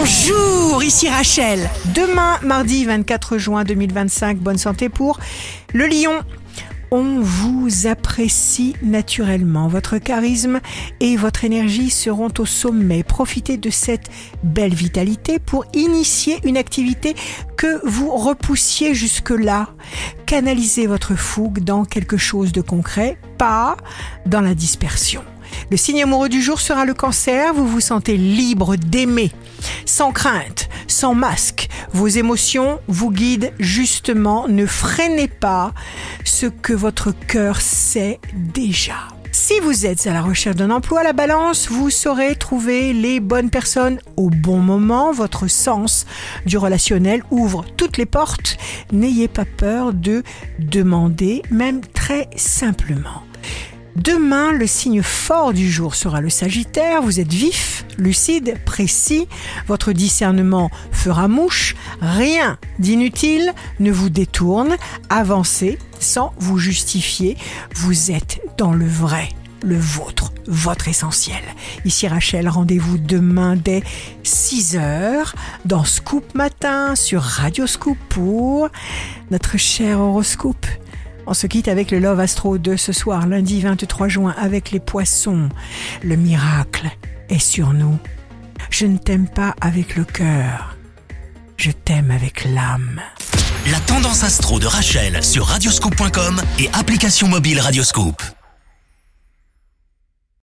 Bonjour, ici Rachel. Demain, mardi 24 juin 2025, bonne santé pour le lion. On vous apprécie naturellement. Votre charisme et votre énergie seront au sommet. Profitez de cette belle vitalité pour initier une activité que vous repoussiez jusque-là. Canalisez votre fougue dans quelque chose de concret, pas dans la dispersion. Le signe amoureux du jour sera le Cancer. Vous vous sentez libre d'aimer, sans crainte, sans masque. Vos émotions vous guident justement. Ne freinez pas ce que votre cœur sait déjà. Si vous êtes à la recherche d'un emploi, la Balance, vous saurez trouver les bonnes personnes au bon moment. Votre sens du relationnel ouvre toutes les portes. N'ayez pas peur de demander, même très simplement. Demain, le signe fort du jour sera le Sagittaire. Vous êtes vif, lucide, précis. Votre discernement fera mouche. Rien d'inutile ne vous détourne. Avancez sans vous justifier. Vous êtes dans le vrai, le vôtre, votre essentiel. Ici Rachel, rendez-vous demain dès 6h dans Scoop Matin sur Radio Scoop pour notre cher horoscope. On se quitte avec le Love Astro de ce soir, lundi 23 juin, avec les Poissons. Le miracle est sur nous. Je ne t'aime pas avec le cœur, je t'aime avec l'âme. La tendance astro de Rachel sur radioscoop.com et application mobile Radioscoop.